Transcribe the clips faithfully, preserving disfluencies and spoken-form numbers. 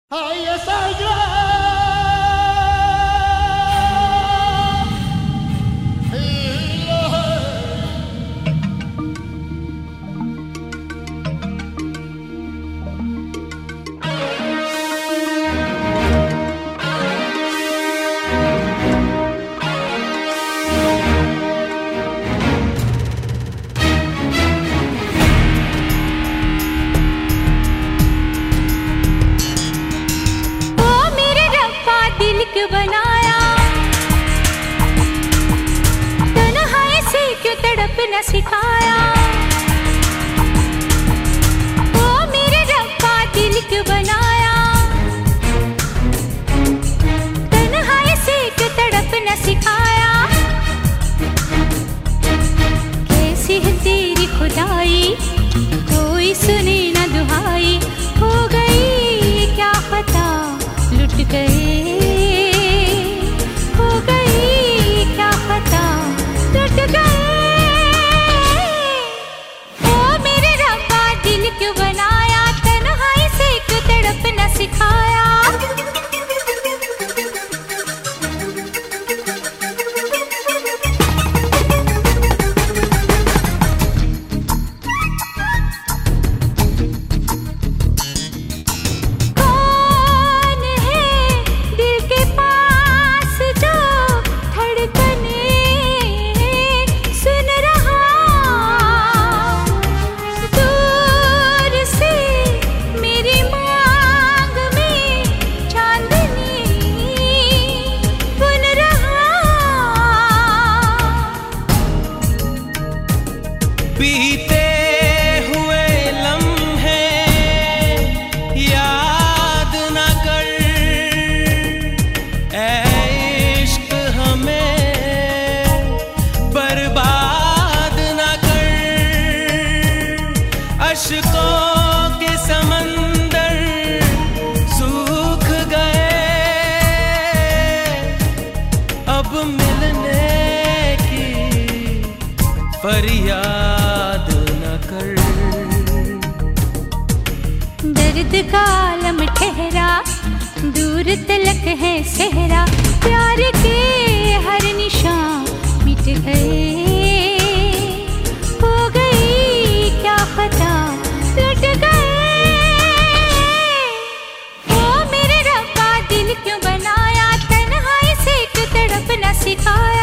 बनाया तन्हाई से क्यों तड़पना सिखाया। ओ मेरे रब्बा दिल क्यों बनाया तन्हाई से क्यों तड़पना सिखाया। कैसी है तेरी खुदाई कोई सुने ना दुहाई। हो गई क्या पता लुट गए सिखाया। कौन है दिल के पास जो धड़कने सुन रहा। दूर से मेरी बीते हुए लम्हे याद न कर ऐ इश्क हमें बर्बाद न कर। अश्कों के समंदर सूख गए अब मिलने की फरियाद दर्द का आलम ठहरा दूर तलक है सहरा। प्यार के हर निशान मिट गए। हो गई क्या पता लुट गए। ओ मेरे रब्बा दिल क्यों बनाया तन्हाई से क्यों तड़पना सिखाया।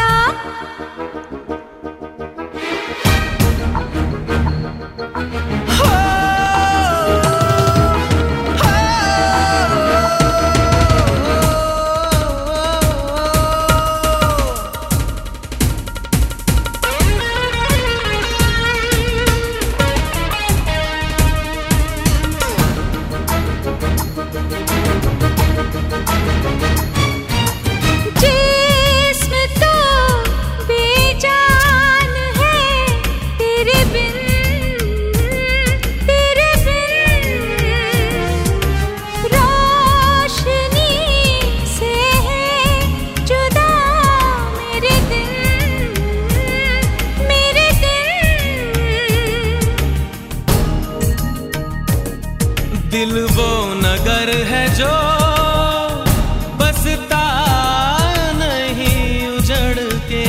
दिल वो नगर है जो बसता नहीं उजड़ के।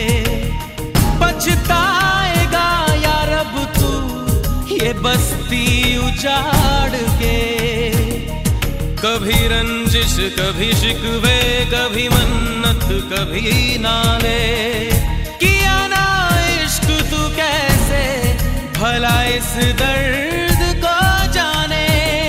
पछताएगा या रब तू ये बस्ती उजाड़ के। कभी रंजिश कभी शिकवे कभी मन्नत कभी नाले। किया ना इश्क तू कैसे भला इस दर्द को जाने।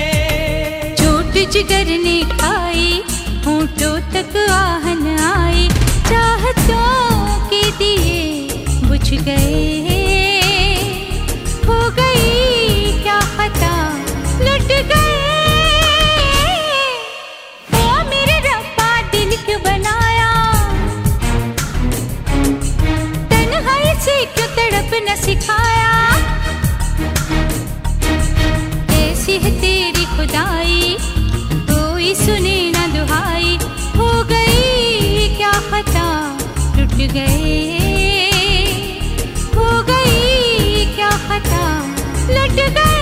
जिगर ने खाई होठों तक आहन आई। चाहतों के दिए बुझ गए। हो गई क्या पता लुट गए। ओ मेरे रब्बा दिल क्यों बनाया तन्हाई से क्यों तड़पना सिखाया। कैसी है तेरी खुदाई सुने ना दुहाई। हो गई क्या पता लुट गए। हो गई क्या पता लुट गए।